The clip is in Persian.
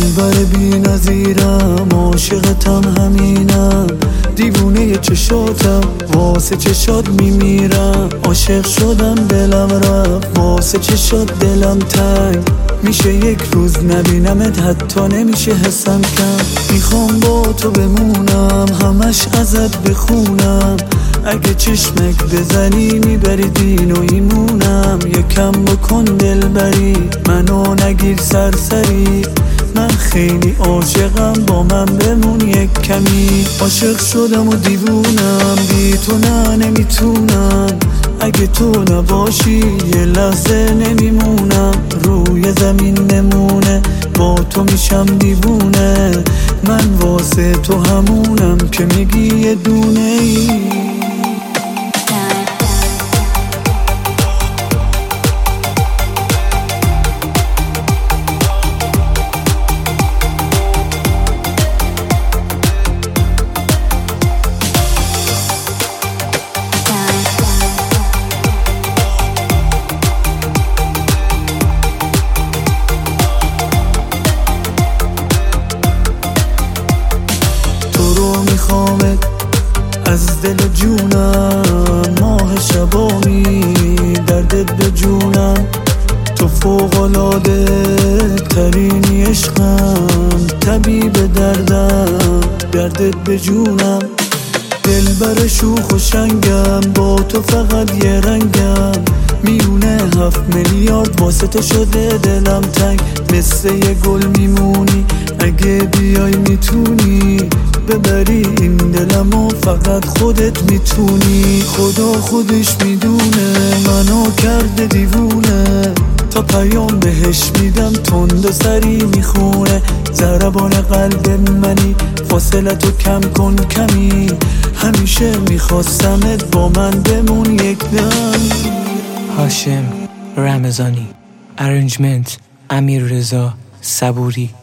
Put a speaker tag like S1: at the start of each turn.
S1: دلبر بی نظیرم، عاشقتم همینم، دیوونه چشاتم، واسه چشات میمیرم. عاشق شدم دلم رفت، واسه چشات دلم تنگ میشه. یک روز نبینمت حتی نمیشه حسم کم. میخوام با تو بمونم، همش ازت بخونم. اگه چشمک بزنی میبری دین و ایمونم. یکم بکن دلبری، منو نگیر سرسری. من خیلی عاشقم، با من بمون یک کمی. عاشق شدم و دیوونم، بی تو نه نمیتونم. اگه تو نباشی یه لحظه نمیمونم. روی زمین نمونه، با تو میشم دیوونه. من واسه تو همونم که میگی یه دونه ای. میخوامت از دل جونم، ماه شبامی دردت به جونم. تو فوق‌العاده ترینی عشقم، طبیب دردم، دردت به جونم. دلبر شوخ و شنگم، با تو فقط یه رنگم. میونه 7 میلیارد واسه تو شده دلم تنگ. مثل یه گل میمونی، اگه بیای میتونی ببری این دلمو، فقط خودت میتونی. خدا خودش میدونه منو کرده دیوونه. تا پیام بهش میدم تند و سری میخونه. ضربان قلب منی، فاصله تو کم کن کمی. همیشه میخواستمت با من بمون یک دم.
S2: هاشم رمضانی، ارنجمنت امیر رضا صبوری.